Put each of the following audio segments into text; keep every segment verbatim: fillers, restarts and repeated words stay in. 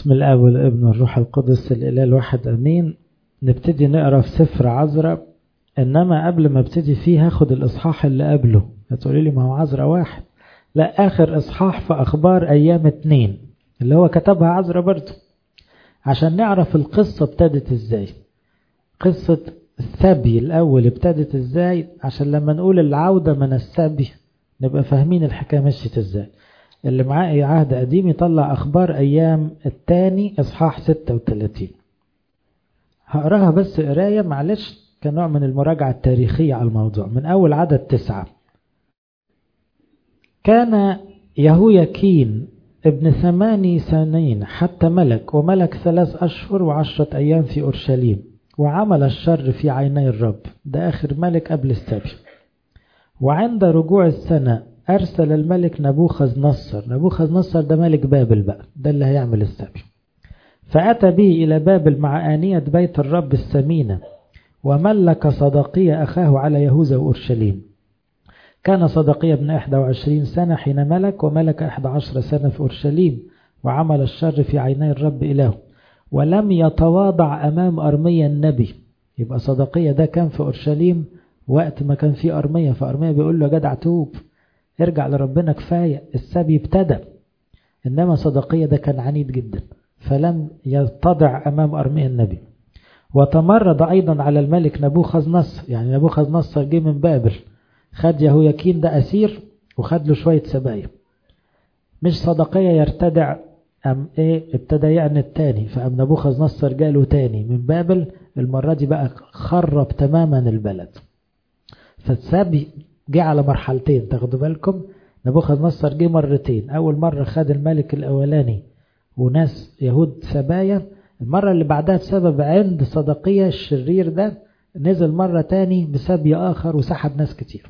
باسم الآب والابن والروح القدس الإله الواحد أمين. نبتدي نقرأ في سفر عزرا، إنما قبل ما ابتدي فيه هاخد الإصحاح اللي قبله. هتقولي لي ما هو عزرا واحد، لا، آخر إصحاح في أخبار أيام اتنين اللي هو كتبها عزرا برضه، عشان نعرف القصة ابتدت إزاي. قصة السبي الأول ابتدت إزاي، عشان لما نقول العودة من السبي نبقى فاهمين الحكاية مشيت إزاي. اللي معاه عهد قديم يطلع أخبار أيام التاني إصحاح ستة وثلاثين. هقراها بس قراية معلش كنوع من المراجعة التاريخية على الموضوع من أول عدد تسعة. كان يهوياكين ابن ثماني سنين حتى ملك، وملك ثلاث أشهر وعشرة أيام في أورشليم، وعمل الشر في عيني الرب. ده آخر ملك قبل السبي. وعند رجوع السنة أرسل الملك نبوخذ نصر. نبوخذ نصر ده ملك بابل بقى، ده اللي هيعمل السبي. فأتى به إلى بابل مع آنية بيت الرب الثمينة، وملك صدقية أخاه على يهوذا وأورشليم. كان صدقية ابن إحدى وعشرين سنة حين ملك، وملك إحدى عشر سنة في أورشليم، وعمل الشر في عيني الرب إلهه، ولم يتواضع أمام أرميا النبي. يبقى صدقية ده كان في أورشليم وقت ما كان في أرميا، فأرميا بيقول له يا جدع توب، ارجع لربنا، كفاية السبي ابتدى. إنما صدقية ده كان عنيد جدا، فلم يتضع أمام أرميا النبي. وتمرد أيضا على الملك نبوخذ نصر. يعني نبوخذ نصر جه من بابل، خد يهوياكين ده أسير وخد له شوية سبايا. مش صدقية يرتدع، أم إيه ابتدى يعني التاني، فأم نبوخذ نصر جاله تاني من بابل. المرة دي بقى خرب تماما البلد. فالسبي جه على مرحلتين، تاخدوا بالكم. نبوخذ نصر جه مرتين، أول مرة خد الملك الأولاني وناس يهود سبايا. المرة اللي بعدها بسبب عند صدقية الشرير ده نزل مرة تاني بسبي آخر وسحب ناس كتير.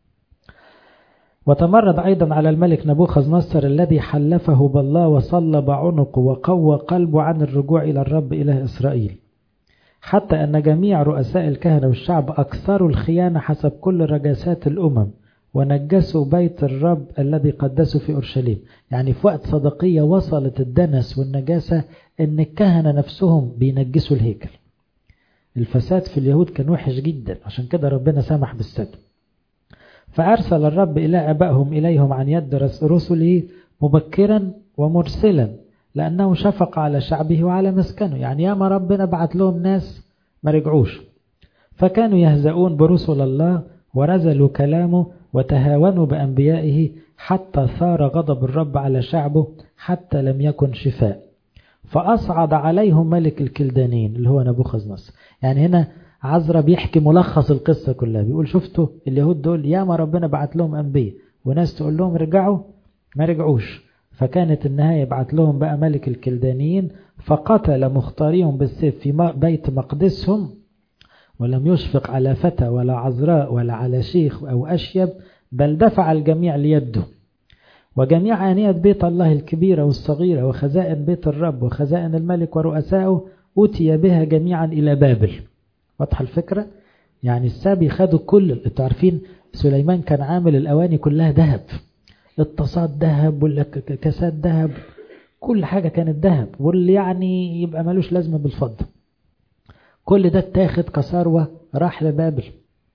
وتمرد أيضا على الملك نبوخذ نصر الذي حلفه بالله وصلب عنقه وقوى قلبه عن الرجوع إلى الرب إله إسرائيل، حتى أن جميع رؤساء الكهنة والشعب أكثروا الخيانة حسب كل رجاسات الأمم، ونجسوا بيت الرب الذي قدسوا في أورشليم. يعني في وقت صدقية وصلت الدنس والنجاسة إن الكهنة نفسهم بينجسوا الهيكل. الفساد في اليهود كان وحش جدا، عشان كده ربنا سمح بالسبي. فأرسل الرب إلى أبائهم إليهم عن يد رسله مبكرا ومرسلا، لأنه شفق على شعبه وعلى مسكنه. يعني ياما ربنا بعت لهم ناس ما رجعوش، فكانوا يهزؤون برسل الله ورزلوا كلامه وتهاونوا بأنبيائه، حتى ثار غضب الرب على شعبه حتى لم يكن شفاء. فأصعد عليهم ملك الكلدانين اللي هو نبوخذ نصر. يعني هنا عزرا بيحكي ملخص القصة كلها، بيقول شفتوا اليهود دول ياما ربنا بعت لهم أنبياء وناس تقول لهم رجعوا ما رجعوش. فكانت النهاية بعت لهم بقى ملك الكلدانيين، فقتل مختاريهم بالسيف في بيت مقدسهم، ولم يشفق على فتى ولا عذراء ولا على شيخ أو أشيب، بل دفع الجميع ليده. وجميع آنية بيت الله الكبيرة والصغيرة وخزائن بيت الرب وخزائن الملك ورؤسائه أتي بها جميعا إلى بابل. واضح الفكرة؟ يعني السبي خدوا كل، انتوا عارفين سليمان كان عامل الأواني كلها ذهب، اتصاد ذهب ولا كاسات ذهب، كل حاجة كانت ذهب، واللي يعني يبقى ملوش لازمة بالفضة. كل ده اتاخد كثروة راح لبابل.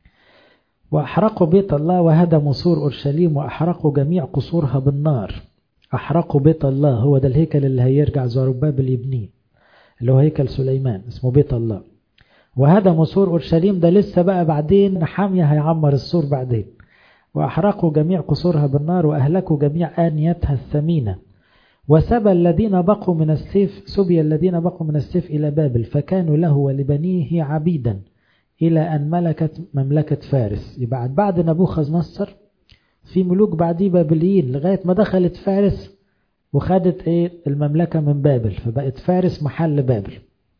وأحرقوا بيت الله وهدموا سور أورشليم وأحرقوا جميع قصورها بالنار. أحرقوا بيت الله، هو ده الهيكل اللي هيرجع زربابل يبنيه، اللي هو هيكل سليمان اسمه بيت الله. وهدموا سور أورشليم، ده لسه بقى بعدين حامية هيعمر السور بعدين. وأحرقوا جميع قصورها بالنار وأهلكوا جميع آنيتها الثمينة. وسبى الذين بقوا من السيف سبي الذين بقوا من السيف إلى بابل، فكانوا له ولبنيه عبيدا إلى أن ملكت مملكة فارس. يبقى بعد نبوخذ نصر في ملوك بعديه بابليين لغاية ما دخلت فارس وخدت إيه المملكة من بابل، فبقت فارس محل بابل.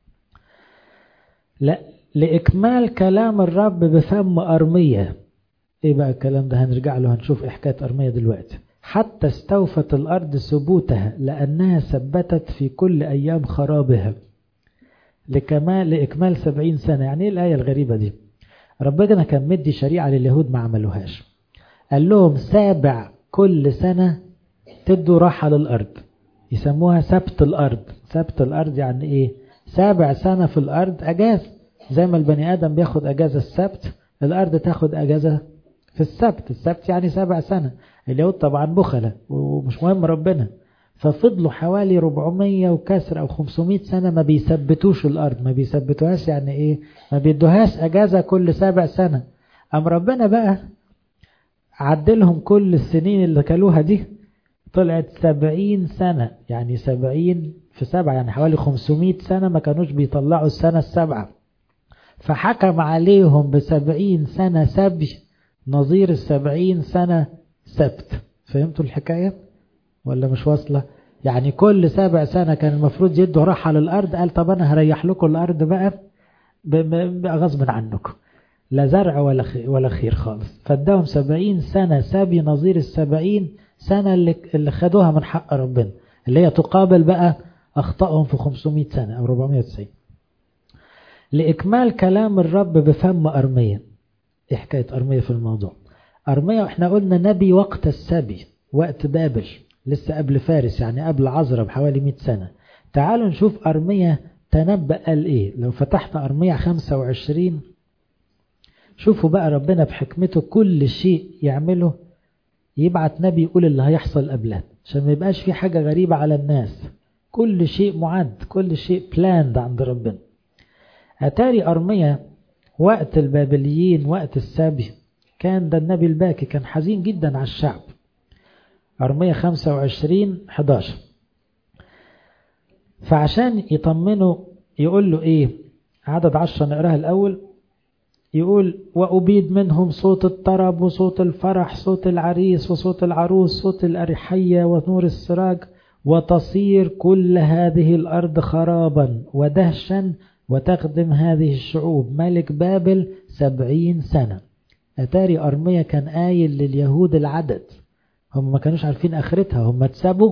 لا، لإكمال كلام الرب بفم أرميا. إيه بقى الكلام ده؟ هنرجع له، هنشوف إحكاية أرميا دلوقتي. حتى استوفت الأرض ثبوتها لأنها ثبتت في كل أيام خرابها لكمال لإكمال سبعين سنة. يعني إيه الآية الغريبة دي؟ ربنا كان مدي شريعة لليهود ما عملوهاش. قال لهم سابع كل سنة تدوا راحة للأرض. يسموها سبت الأرض. سبت الأرض يعني إيه؟ سابع سنة في الأرض أجازة، زي ما البني آدم بياخد أجازة السبت، الأرض تاخد أجازة في السبت. السبت يعني سابع سنة. اليهود طبعا بخلة ومش مهم ربنا، ففضلوا حوالي أربعمية وكسر أو خمسمية سنة ما بيثبتوش الأرض. ما بيثبتوهاش يعني إيه؟ ما بيدوهاش أجازة كل سابع سنة. أم ربنا بقى عدلهم كل السنين اللي كلوها دي، طلعت سبعين سنة. يعني سبعين في سبعة يعني حوالي خمسمية سنة ما كانوش بيطلعوا السنة السبعة، فحكم عليهم بسبعين سنة سبي نظير السبعين سنة سبت. فهمتوا الحكاية ولا مش واصلة؟ يعني كل سبع سنة كان المفروض يدوا راحة للأرض، قال طب أنا هريح لكم الأرض بقى غصب عنكم، لا زرع ولا خير, ولا خير خالص. فاداهم سبعين سنة سبي نظير السبعين سنة اللي, اللي خدوها من حق ربنا، اللي هي تقابل بقى أخطأهم في خمسمية سنة أو أربعمية وتسعين. لإكمال كلام الرب بفم أرميا. إيه حكاية أرميا في الموضوع؟ أرميا إحنا قلنا نبي وقت السبي، وقت بابل، لسه قبل فارس، يعني قبل عزرا بحوالي مئة سنة. تعالوا نشوف أرميا تنبأ قال إيه. لو فتحت أرميا خمسة وعشرين شوفوا بقى ربنا بحكمته كل شيء يعمله يبعت نبي يقول اللي هيحصل قبله، عشان ما يبقاش في حاجة غريبة على الناس. كل شيء معد، كل شيء بلاند عند ربنا. أتاري أرميا وقت البابليين، وقت السبي، كان ده النبي الباكي، كان حزين جدا على الشعب. أرميا خمسة وعشرين حداشر. فعشان يطمنوا يقول له إيه؟ عدد عشرة نقراها الأول. يقول وأبيد منهم صوت الطرب وصوت الفرح، صوت العريس وصوت العروس، صوت الأريحية ونور السراج، وتصير كل هذه الأرض خرابا ودهشا، وتخدم هذه الشعوب ملك بابل سبعين سنة. أتاري أرميا كان قايل لليهود العدد، هم ما كانوش عارفين آخرتها، هم اتسابوا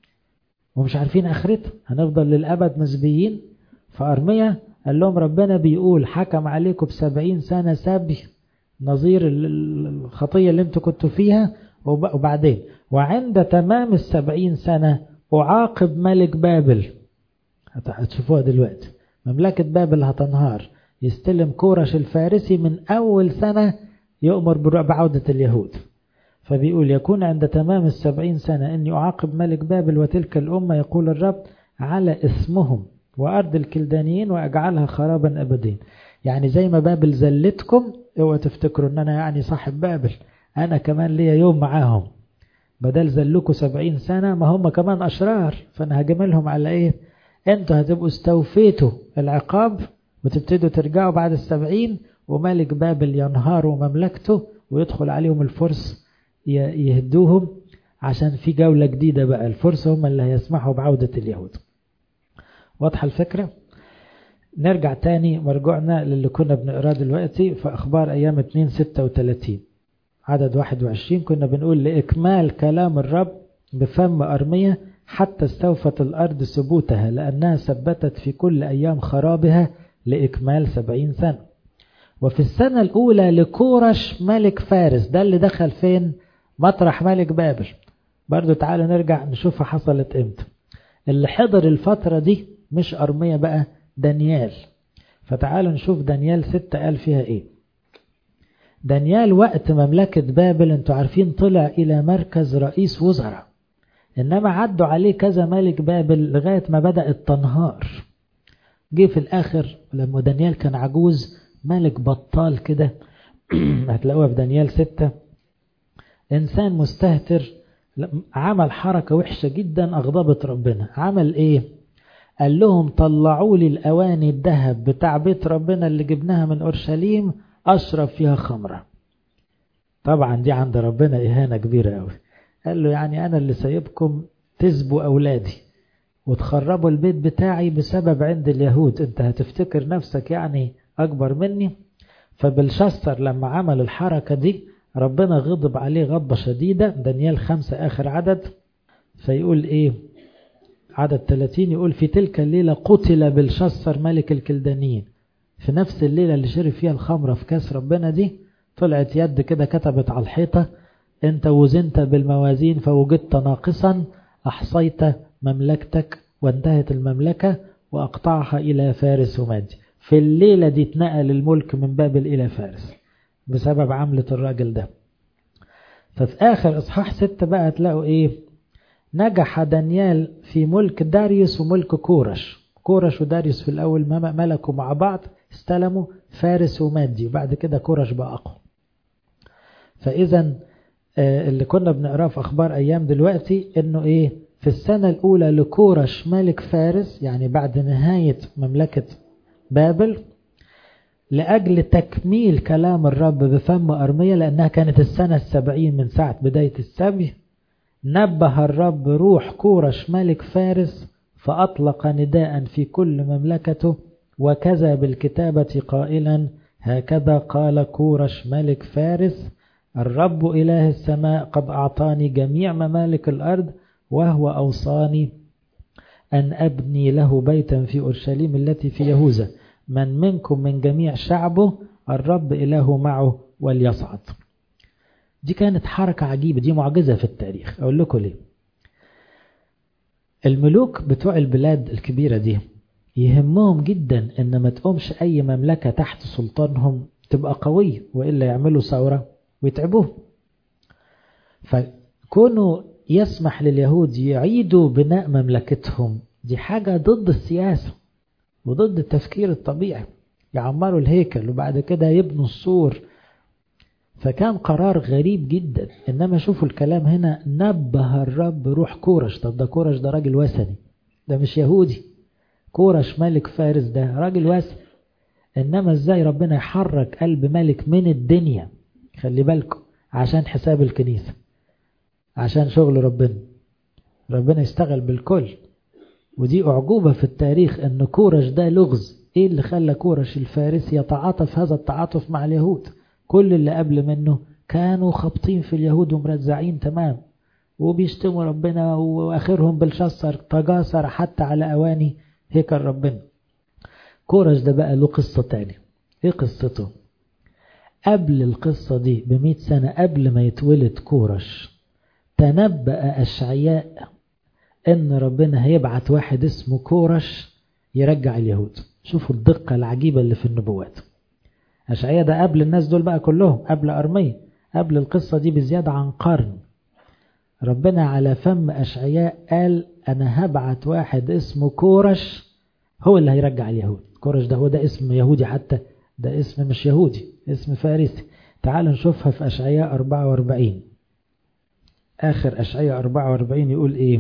ومش عارفين آخرتها، هنفضل للأبد مسبيين. فأرميا قال لهم ربنا بيقول حكم عليكم بسبعين سنة سبي نظير الخطية اللي انتوا كنتوا فيها، وبعدين وعند تمام السبعين سنة أعاقب ملك بابل. هتشوفوها دلوقتي، مملكة بابل هتنهار، يستلم كورش الفارسي من أول سنة يؤمر بعودة اليهود. فبيقول يكون عند تمام السبعين سنة أني أعاقب ملك بابل وتلك الأمة، يقول الرب، على اسمهم وأرض الكلدانيين وأجعلها خرابا أبدين. يعني زي ما بابل زلتكم، اوعوا تفتكروا أن أنا يعني صاحب بابل، أنا كمان ليا يوم معاهم. بدل زلكوا سبعين سنة، ما هم كمان أشرار، فأنا هجملهم على إيه؟ أنتوا هتبقوا استوفيتوا العقاب وتبتدوا ترجعوا بعد السبعين، وملك بابل ينهار ومملكته ويدخل عليهم الفرس يهدوهم، عشان في جولة جديدة بقى. الفرس هم اللي هيسمحوا بعودة اليهود. واضحة الفكرة؟ نرجع تاني مرجوعنا للي كنا بنقراه دلوقتي في أخبار أيام اتنين ستة وتلاتين عدد واحد وعشرين. كنا بنقول لإكمال كلام الرب بفم أرميا حتى استوفت الأرض ثبوتها، لأنها ثبتت في كل أيام خرابها لإكمال سبعين سنة. وفي السنة الأولى لكورش ملك فارس، ده اللي دخل فين؟ مطرح ملك بابل. برضو تعالوا نرجع نشوفها حصلت امتى. اللي حضر الفترة دي مش أرميا بقى، دانيال. فتعالوا نشوف دانيال ستة قال فيها ايه. دانيال وقت مملكة بابل انتوا عارفين طلع إلى مركز رئيس وزراء، إنما عدوا عليه كذا ملك بابل لغاية ما بدأت تنهار. جه في الآخر لما دانيال كان عجوز، ملك بطال كده هتلاقوها في دانيال ستة، إنسان مستهتر، عمل حركة وحشة جدا أغضبت ربنا. عمل إيه؟ قال لهم طلعوا لي الأواني الذهب بتاع بيت ربنا اللي جبناها من أورشليم أشرب فيها خمرة. طبعا دي عند ربنا إهانة كبيرة قوي. قال له يعني أنا اللي سايبكم تسبوا أولادي وتخربوا البيت بتاعي بسبب عند اليهود، أنت هتفتكر نفسك يعني أكبر مني؟ فبلشسر لما عمل الحركة دي ربنا غضب عليه غضبة شديدة. دانيال خمسة آخر عدد، فيقول إيه؟ عدد ثلاثين يقول في تلك الليلة قتل بلشسر ملك الكلدانيين. في نفس الليلة اللي شرب فيها الخمرة في كاس ربنا دي، طلعت يد كده كتبت على الحيطة انت وزنت بالموازين فوجدت ناقصا، احصيت مملكتك وانتهت المملكة وأقطعها إلى فارس ومادي. في الليلة دي اتنقل الملك من بابل إلى فارس بسبب عملة الراجل ده. ففي آخر إصحاح ستة بقى تلاقوا إيه؟ نجح دانيال في ملك داريوس وملك كورش. كورش وداريوس في الأول ملكوا مع بعض، استلموا فارس ومادي، وبعد كده كورش بقى أقوى. فإذا اللي كنا بنقراه في أخبار أيام دلوقتي إنه إيه؟ في السنة الأولى لكورش ملك فارس، يعني بعد نهاية مملكة بابل، لأجل تكميل كلام الرب بفم أرميا، لأنها كانت السنة السبعين من ساعة بداية السبي، نبه الرب روح كورش ملك فارس فأطلق نداء في كل مملكته وكذا بالكتابة قائلا: هكذا قال كورش ملك فارس: الرب إله السماء قد أعطاني جميع ممالك الأرض، وهو أوصاني أن أبني له بيتا في أورشليم التي في يهوذا، من منكم من جميع شعبه الرب إله معه وليصعد. دي كانت حركة عجيبة، دي معجزة في التاريخ. أقول لكم ليه. الملوك بتوع البلاد الكبيرة دي يهمهم جدا إن ما تقومش أي مملكة تحت سلطانهم تبقى قوية، وإلا يعملوا ثورة ويتعبوه. فكونوا يسمح لليهود يعيدوا بناء مملكتهم، دي حاجة ضد السياسة وضد التفكير الطبيعي. يعمروا الهيكل وبعد كده يبنوا السور، فكان قرار غريب جدا. إنما شوفوا الكلام هنا: نبه الرب روح كورش. طب ده كورش ده راجل وثني، ده مش يهودي. كورش ملك فارس ده راجل وثني، إنما إزاي ربنا يحرك قلب ملك من الدنيا، خلي بالكم، عشان حساب الكنيسة، عشان شغل ربنا. ربنا يشتغل بالكل. ودي أعجوبة في التاريخ أن كورش ده لغز. إيه اللي خلى كورش الفارسي يتعاطف هذا التعاطف مع اليهود؟ كل اللي قبل منه كانوا خبطين في اليهود ومرزعين تمام وبيشتموا ربنا، وآخرهم بالشصر تجاسر حتى على أواني هيكل ربنا. كورش ده بقى له قصة تاني. إيه قصته؟ قبل القصة دي بمئة سنة، قبل ما يتولد كورش، تنبأ أشعياء ان ربنا هيبعت واحد اسمه كورش يرجع اليهود. شوفوا الدقة العجيبة اللي في النبوات. أشعياء ده قبل الناس دول بقى كلهم، قبل أرميا، قبل القصة دي بزيادة عن قرن. ربنا على فم أشعياء قال: أنا هبعت واحد اسمه كورش هو اللي هيرجع اليهود. كورش ده هو ده اسم يهودي، حتى ده اسم مش يهودي، اسم فارسي. تعالوا نشوفها في أشعياء أربعة وأربعين. آخر أشعياء أربعة وأربعين يقول إيه؟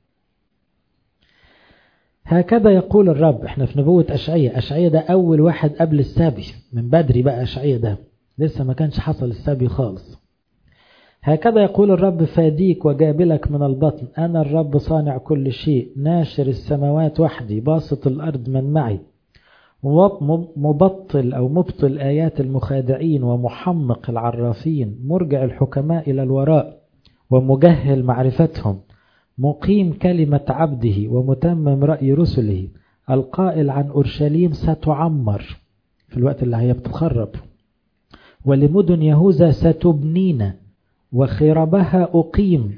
هكذا يقول الرب. احنا في نبوة أشعياء. أشعياء ده أول واحد قبل السبي، من بدري بقى. أشعياء ده لسه ما كانش حصل السبي خالص. هكذا يقول الرب: فاديك وجابلك من البطن، أنا الرب صانع كل شيء، ناشر السماوات وحدي، باسط الأرض من معي، مبطل أو مبطل آيات المخادعين، ومحمق العرافين، مرجع الحكماء إلى الوراء، ومجهل معرفتهم، مقيم كلمة عبده، ومتمم رأي رسله، القائل عن أورشليم ستعمر في الوقت اللي هي بتخرب، ولمدن يهوذا ستبنين، وخربها أقيم،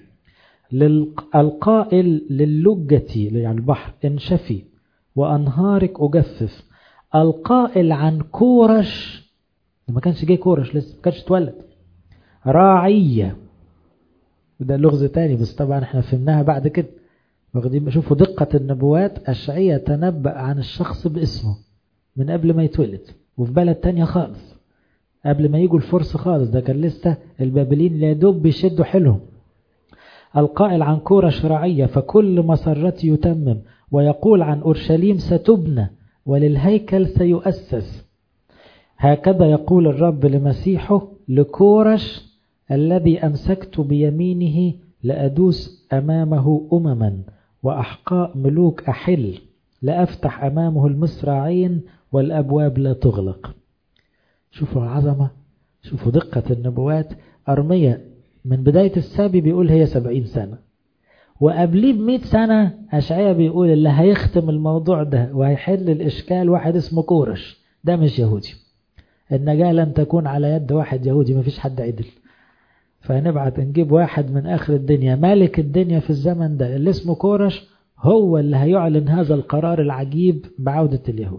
القائل للجة يعني البحر انشفي، وأنهارك أجفف، القائل عن كورش، ما كانش جاي كورش لسه، ما كانش اتولد، راعية. وده لغز تاني بس طبعا احنا فهمناها بعد كده. واخدين شوفوا دقة النبوات. أشعياء تنبأ عن الشخص باسمه من قبل ما يتولد، وفي بلد تانية خالص، قبل ما يجوا الفرس خالص. ده كان لسه البابلين اللي يدوب بيشدوا حيلهم. القائل عن كورش راعية، فكل مسرتي يتمم، ويقول عن أورشليم ستبنى، وللهيكل سيؤسس. هكذا يقول الرب لمسيحه: لكورش الذي أمسكت بيمينه لأدوس أمامه أمما، وأحقاء ملوك أحل، لأفتح أمامه المصراعين، والأبواب لا تغلق. شوفوا العظمة، شوفوا دقة النبوات. أرميا من بداية السبي بيقول هي سبعين سنة، وقبليه بمئة سنة أشعياء بيقول اللي هيختم الموضوع ده وهيحل الإشكال واحد اسمه كورش. ده مش يهودي. النجاة لن تكون على يد واحد يهودي، مفيش حد عدل. فهنبعت نجيب واحد من آخر الدنيا، مالك الدنيا في الزمن ده اللي اسمه كورش، هو اللي هيعلن هذا القرار العجيب بعودة اليهود.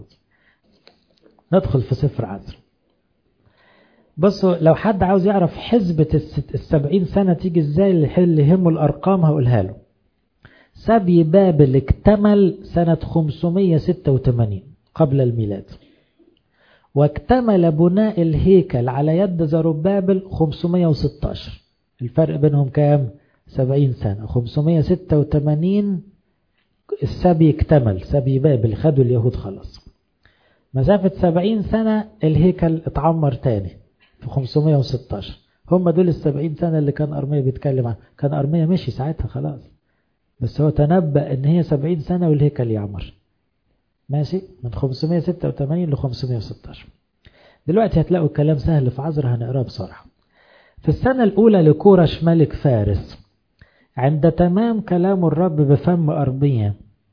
ندخل في سفر عزرا. بصوا لو حد عاوز يعرف حسبة السبعين سنة تيجي ازاي اللي يهمه الأرقام هقولها له. سبي بابل اكتمل سنة خمسمائة وستة وثمانين قبل الميلاد، واكتمل بناء الهيكل على يد زربابل خمسمائة وستة عشر. الفرق بينهم كام؟ سبعين سنة. خمسمائة وستة وثمانين السبي اكتمل، سبي بابل خدوا اليهود خلاص. مسافة سبعين سنة الهيكل اتعمر تاني في خمسمائة وستة عشر. هم دول السبعين سنة اللي كان أرميا بيتكلم عنه. كان أرميا مشي ساعتها خلاص، بس هو تنبأ ان هي سبعين سنة والهيكل يعمر. ماشي، من خمسمائة وستة وثمانين ل خمسمائة وستة عشر. دلوقتي هتلاقوا الكلام سهل في عزرا، هنقراه بسرعة. في السنة الأولى لكورش ملك فارس، عند تمام كلام الرب بفم أرميا،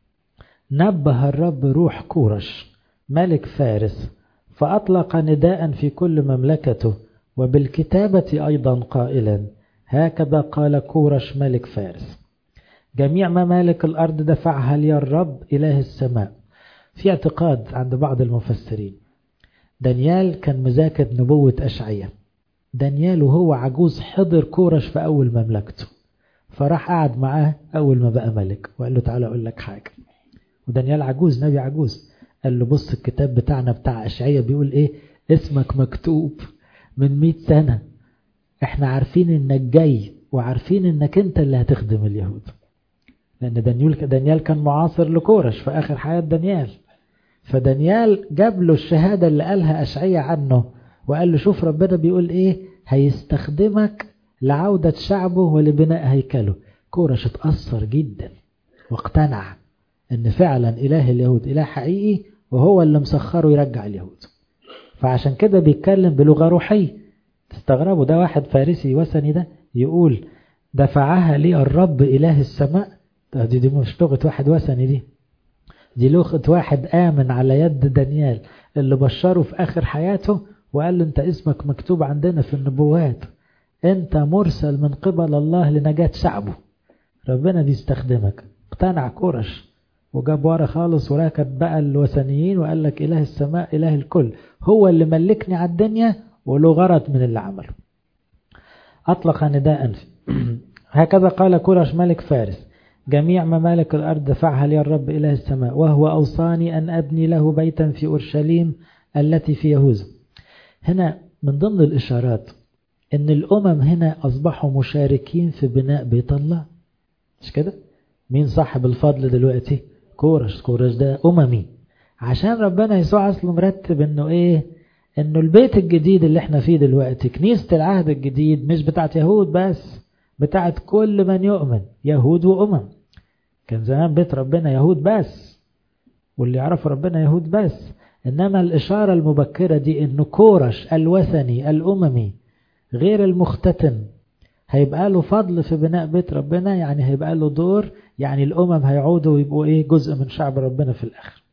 نبه الرب روح كورش ملك فارس، فأطلق نداء في كل مملكته وبالكتابة أيضا قائلا: هكذا قال كورش ملك فارس: جميع ممالك الأرض دفعها لي الرب إله السماء. في اعتقاد عند بعض المفسرين دانيال كان مذاكر نبوة أشعية. دانيال وهو عجوز حضر كورش في أول مملكته، فراح قعد معاه أول ما بقى ملك وقال له تعالى أقول لك حاجة. ودانيال عجوز، نبي عجوز. قال له بص الكتاب بتاعنا بتاع أشعية بيقول إيه؟ اسمك مكتوب من مئة سنة، احنا عارفين انك جاي وعارفين انك انت اللي هتخدم اليهود. لأن دانيال دانيال كان معاصر لكورش في آخر حياة دانيال، فدانيال جاب له الشهادة اللي قالها أشعية عنه وقال له شوف ربنا بيقول إيه، هيستخدمك لعودة شعبه ولبناء هيكله. كورش اتأثر جدا واقتنع إن فعلا إله اليهود إله حقيقي وهو اللي مسخره يرجع اليهود. فعشان كده بيتكلم بلغة روحية. تستغربوا ده واحد فارسي وثني ده يقول دفعها لي الرب إله السماء. دي, دي مش لغة واحد وثني، دي دي لغة واحد آمن على يد دانيال اللي بشره في آخر حياته وقال له انت اسمك مكتوب عندنا في النبوات، انت مرسل من قبل الله لنجاة شعبه، ربنا بيستخدمك. اقتنع كورش وجاب ورا خالص وراكب بقى الوثنيين وقال لك إله السماء إله الكل هو اللي ملكني على الدنيا وله غرض من اللي عمله. أطلق نداء هكذا قال كورش ملك فارس: جميع ممالك الأرض دفعها لي الرب إله السماء، وهو أوصاني أن أبني له بيتا في أورشليم التي في يهوذا. هنا من ضمن الإشارات أن الأمم هنا أصبحوا مشاركين في بناء بيت الله، مش كده؟ مين صاحب الفضل دلوقتي؟ كورش. كورش ده أممي، عشان ربنا يسوع أصله مرتب أنه إيه؟ أنه البيت الجديد اللي احنا فيه دلوقتي كنيسة العهد الجديد مش بتاعت يهود بس، بتاعت كل من يؤمن، يهود وأمم. كان زمان بيت ربنا يهود بس واللي يعرف ربنا يهود بس، إنما الإشارة المبكرة دي إنه كورش الوثني الأممي غير المختتن هيبقى له فضل في بناء بيت ربنا، يعني هيبقى له دور، يعني الأمم هيعودوا ويبقوا إيه جزء من شعب ربنا في الآخر.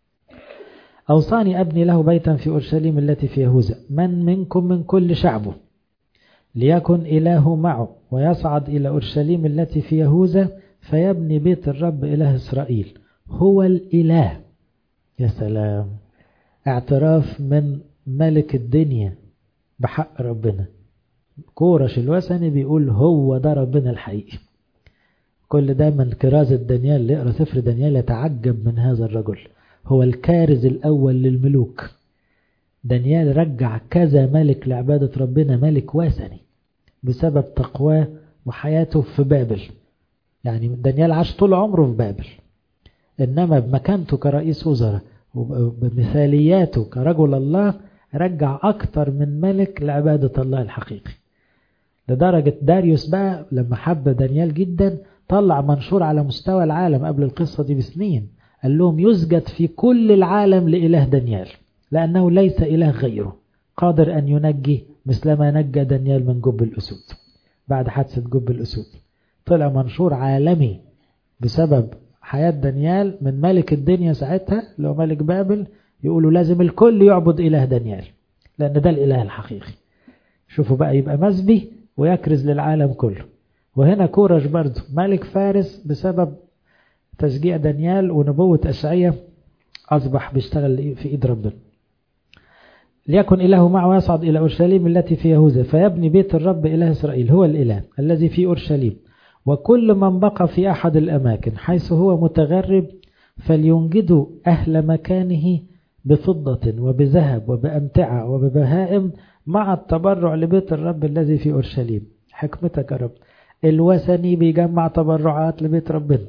أوصاني أبني له بيتا في أورشليم التي في يهوذا، من منكم من كل شعبه ليكن إله معه ويصعد إلى أورشليم التي في يهوذا فيبني بيت الرب إله إسرائيل هو الإله. يا سلام، اعتراف من ملك الدنيا بحق ربنا. كورش الوثني بيقول هو ده ربنا الحقيقي. كل ده من كرازة دانيال، اللي يقرأ سفر دانيال يتعجب من هذا الرجل، هو الكارز الأول للملوك. دانيال رجع كذا ملك لعبادة ربنا، ملك وثني بسبب تقواه وحياته في بابل. يعني دانيال عاش طول عمره في بابل، إنما بمكانته كرئيس وزراء وبمثالياته كرجل الله رجع أكتر من ملك لعبادة الله الحقيقي. لدرجة داريوس بقى لما حب دانيال جدا طلع منشور على مستوى العالم قبل القصة دي بسنين، قال لهم يسجد في كل العالم لإله دانيال لأنه ليس إله غيره قادر أن ينجي مثلما نجى دانيال من جب الأسود. بعد حادثة جب الأسود طلع منشور عالمي بسبب حياة دانيال من ملك الدنيا ساعتها لو ملك بابل، يقولوا لازم الكل يعبد إله دانيال لأن ده الإله الحقيقي. شوفوا بقى، يبقى مسبي ويكرز للعالم كله. وهنا كورش برضو ملك فارس بسبب تشجيع دانيال ونبوة أشعية أصبح بيشتغل في إيد ربنا. ليكن إله معه يصعد إلى أورشليم التي في يهوذا فيبني بيت الرب إله إسرائيل هو الإله الذي في أورشليم، وكل من بقى في أحد الأماكن حيث هو متغرب فلينجدوا أهل مكانه بفضة وبذهب وبأمتعة وببهائم مع التبرع لبيت الرب الذي في أورشليم. حكمتك يا رب. الوثني بيجمع تبرعات لبيت ربنا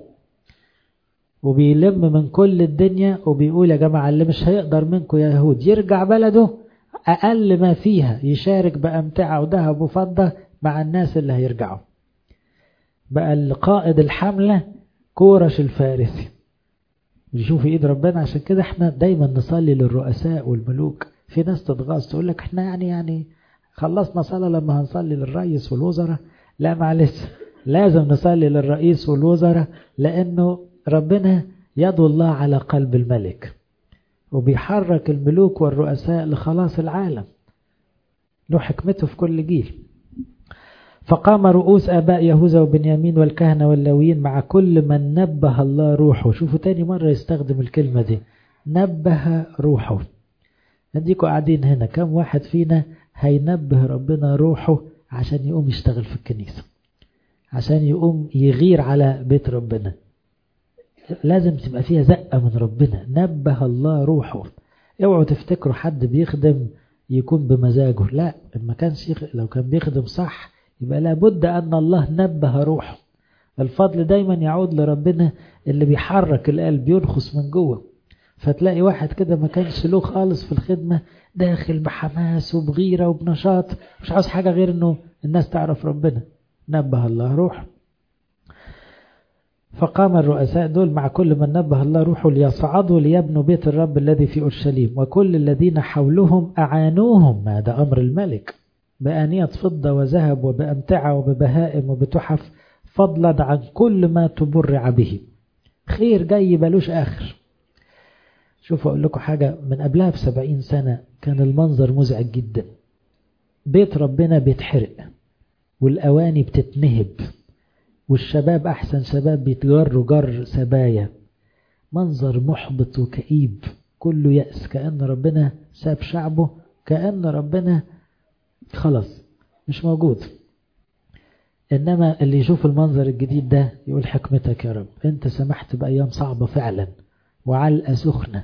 وبيلم من كل الدنيا وبيقول يا جماعة اللي مش هيقدر منكم يا يهود يرجع بلده أقل ما فيها يشارك بأمتعة وذهب وفضة مع الناس اللي هيرجعوا. بقى القائد الحملة كورش الفارسي يشوف ايد ربنا. عشان كده احنا دايما نصلي للرؤساء والملوك. في ناس تتغاظ تقول لك احنا يعني يعني خلصنا صلاة لما هنصلي للرئيس والوزراء. لا معلش، لازم نصلي للرئيس والوزراء لانه ربنا يد الله على قلب الملك وبيحرك الملوك والرؤساء لخلاص العالم، له حكمته في كل جيل. فقام رؤوس آباء يهوذا وبنيامين والكهنة واللاويين مع كل من نبه الله روحه. شوفوا تاني مرة يستخدم الكلمة دي، نبه روحه. نديكوا قاعدين هنا كم واحد فينا هينبه ربنا روحه عشان يقوم يشتغل في الكنيسة، عشان يقوم يغير على بيت ربنا؟ لازم تبقى فيها زقة من ربنا. نبه الله روحه. اوعوا تفتكروا حد بيخدم يكون بمزاجه، لا. ما كانش لو كان بيخدم صح يبقى لابد أن الله نبه روحه. الفضل دايما يعود لربنا اللي بيحرك القلب ينخس من جوه. فتلاقي واحد كده ما كانش له خالص في الخدمة داخل بحماس وبغيرة وبنشاط مش عاوز حاجة غير انه الناس تعرف ربنا. نبه الله روحه. فقام الرؤساء دول مع كل من نبه الله روحه ليصعدوا ليبنوا بيت الرب الذي في أورشليم، وكل الذين حولهم أعانوهم، هذا أمر الملك، بآنية فضة وذهب وبأمتعة وببهائم وبتحف فضلا عن كل ما تبرع به. خير جاي بلوش آخر. شوفوا أقول لكم حاجة، من قبلها بسبعين سنة كان المنظر مزعج جدا. بيت ربنا بيتحرق والأواني بتتنهب والشباب أحسن شباب بيتجروا جر سبايا. منظر محبط وكئيب كله يأس، كأن ربنا ساب شعبه، كأن ربنا خلاص مش موجود. إنما اللي يشوف المنظر الجديد ده يقول حكمتك يا رب، أنت سمحت بأيام صعبة فعلا وعلقة سخنة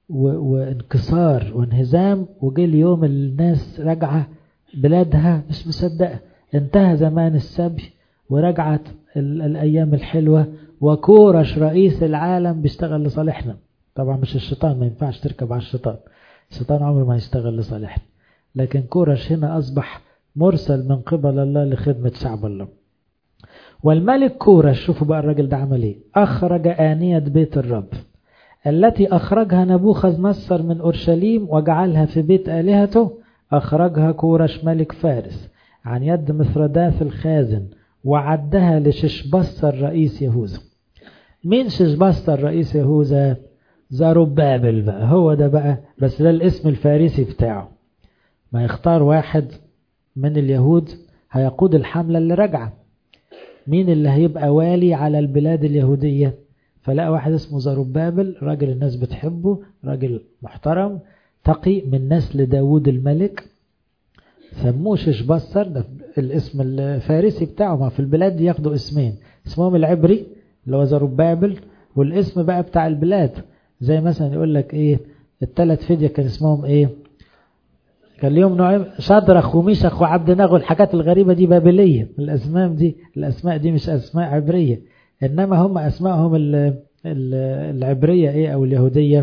وانكسار وانهزام، وجي اليوم الناس رجعة بلادها مش مصدقة. انتهى زمان السبي ورجعت الأيام الحلوة، وكورش رئيس العالم بيشتغل لصالحنا. طبعا مش الشيطان، ما ينفعش تركب على الشيطان، الشيطان عمره ما يشتغل لصالحنا، لكن كورش هنا أصبح مرسل من قبل الله لخدمة شعب الله. والملك كورش، شوفوا بقى الراجل ده عمل ايه، أخرج آنية بيت الرب التي أخرجها نبوخذ نصر من أورشليم وجعلها في بيت آلهته، أخرجها كورش ملك فارس عن يد مثرداث الخازن وعدها لششبصر رئيس يهوذا. مين ششبصر رئيس يهوذا؟ زربابل بقى، هو ده بقى، بس ده الاسم الفارسي بتاعه. ما يختار واحد من اليهود هيقود الحملة اللي رجع. مين اللي هيبقى والي على البلاد اليهودية؟ فلقى واحد اسمه زربابل، راجل الناس بتحبه، راجل محترم تقي من نسل داود الملك. سموه ششبصر، ده الاسم الفارسي بتاعه. ما في البلاد دي ياخدوا اسمين، اسمهم العبري اللي هو زربابل، والاسم بقى بتاع البلاد. زي مثلا يقول لك ايه، الثلاث فدية كان اسمهم ايه؟ كان ليهم نوعين، شدرخ وميشخ وعبد نغو. الحاجات الغريبة دي بابلية. الاسماء دي الاسماء دي مش اسماء عبرية، انما هم اسمائهم العبرية ايه او اليهودية؟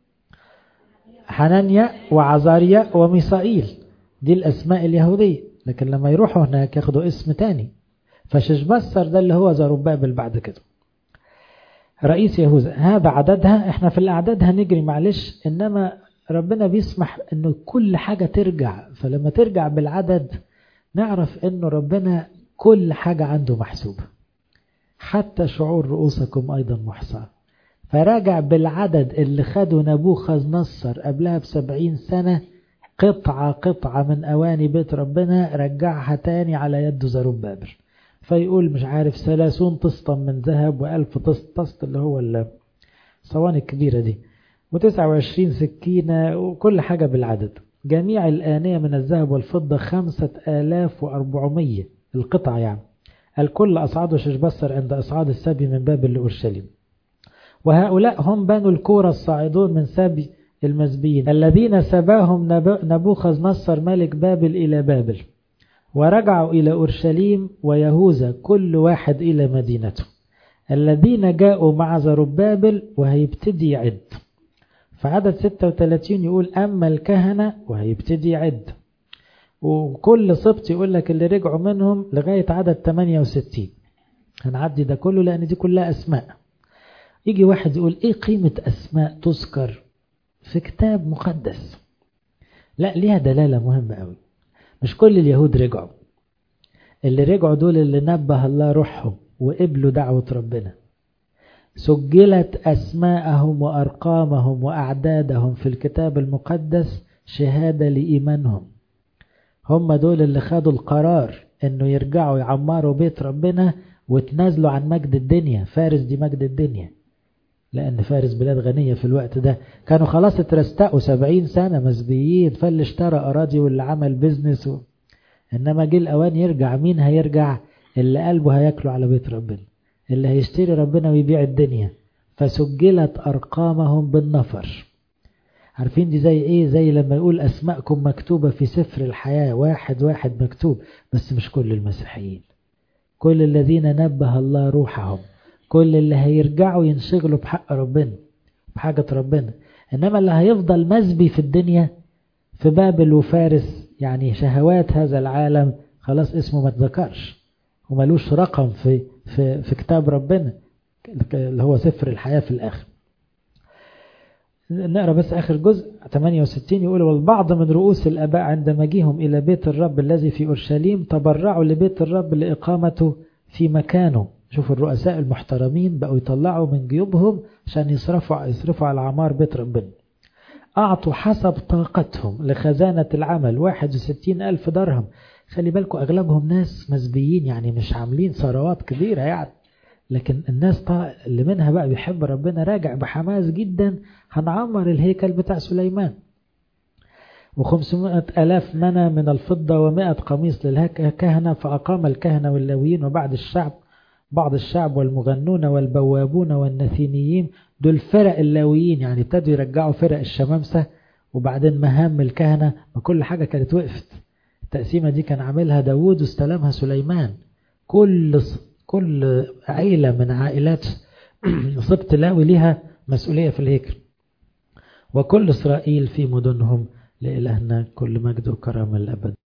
حنانيا وعزاريا وميسائيل، دي الاسماء اليهودية. لكن لما يروحوا هناك ياخدوا اسم تاني. فششبصر ده اللي هو زربابل بعد كده رئيس يهوذا. هذا عددها، احنا في الاعداد هنجري معلش، انما ربنا بيسمح انه كل حاجة ترجع. فلما ترجع بالعدد نعرف انه ربنا كل حاجة عنده محسوبة، حتى شعور رؤوسكم ايضا محصى. فراجع بالعدد اللي خده نبوخذ نصر قبلها بسبعين سنة، قطعة قطعة من اواني بيت ربنا رجعها تاني على يد زربابل. فيقول مش عارف ثلاثون طسطا من ذهب وألف طسط طسط اللي هو الصواني الكبيرة دي وتسعة وعشرين سكينة وكل حاجة بالعدد. جميع الآنية من الذهب والفضة خمسة آلاف وأربعمية القطعة يعني. الكل أصعده ششبصر عند أصعاد السبي من بابل لأورشليم. وهؤلاء هم بنو الكورة الصاعدون من سبي المسبيين الذين سباهم نبوخذ نصر ملك بابل إلى بابل، ورجعوا إلى أورشليم ويهوذا كل واحد إلى مدينته، الذين جاءوا مع زربابل. وهيبتدي يعد في عدد ستة وثلاثين يقول أما الكهنة، وهيبتدي يعد، وكل سبط يقول لك اللي رجعوا منهم لغاية عدد ثمانية وستين. هنعدي ده كله لأن دي كلها أسماء. يجي واحد يقول إيه قيمة أسماء تذكر في كتاب مقدس؟ لا، ليها دلالة مهمة قوي. مش كل اليهود رجعوا، اللي رجعوا دول اللي نبه الله روحهم وقبلوا دعوة ربنا. سجلت أسماءهم وأرقامهم وأعدادهم في الكتاب المقدس شهادة لإيمانهم. هم دول اللي خدوا القرار انه يرجعوا يعمروا بيت ربنا وتنازلوا عن مجد الدنيا. فارس دي مجد الدنيا، لأن فارس بلاد غنية في الوقت ده، كانوا خلاص اترستقوا سبعين سنة مسبيين، فاللي اشترى أراضي واللي عمل بيزنس و... إنما جه الأوان يرجع. مين هيرجع؟ اللي قلبه هياكله على بيت ربنا، اللي هيشتري ربنا ويبيع الدنيا. فسجلت أرقامهم بالنفر. عارفين دي زي ايه؟ زي لما يقول أسماءكم مكتوبة في سفر الحياة، واحد واحد مكتوب. بس مش كل المسيحيين، كل الذين نبه الله روحهم، كل اللي هيرجعوا ينشغلوا بحق ربنا بحاجة ربنا. إنما اللي هيفضل مسبي في الدنيا في بابل وفارس، يعني شهوات هذا العالم، خلاص اسمه ما تذكرش وملوش رقم في, في, في كتاب ربنا اللي هو سفر الحياة في الآخر. نقرأ بس آخر جزء ثمانية وستين يقول والبعض من رؤوس الآباء عند مجيهم إلى بيت الرب الذي في أورشليم تبرعوا لبيت الرب لإقامته في مكانه. شوفوا الرؤساء المحترمين بقوا يطلعوا من جيوبهم عشان يصرفوا يصرفوا على عمار بيت ربنا. أعطوا حسب طاقتهم لخزانة العمل واحد وستين ألف درهم. خلي بالكم أغلبهم ناس مسبيين، يعني مش عاملين ثروات كبيرة يعني، لكن الناس اللي منها بقى بيحب ربنا راجع بحماس جدا. هنعمر الهيكل بتاع سليمان. وخمسمائة ألاف منى من الفضة ومائة قميص للكهنة. فأقام الكهنة واللاويين وبعد الشعب بعض الشعب والمغنون والبوابون والنثينيين. دول فرق اللاويين، يعني ابتدوا يرجعوا فرق الشمامسة. وبعدين مهام الكهنة وكل حاجة كانت وقفت. التقسيمة دي كان عاملها داود واستلمها سليمان. كل كل عائلة من عائلات سبط لاوي لها مسؤولية في الهيكل، وكل إسرائيل في مدنهم. لإلهنا كل مجد وكرم الأبد.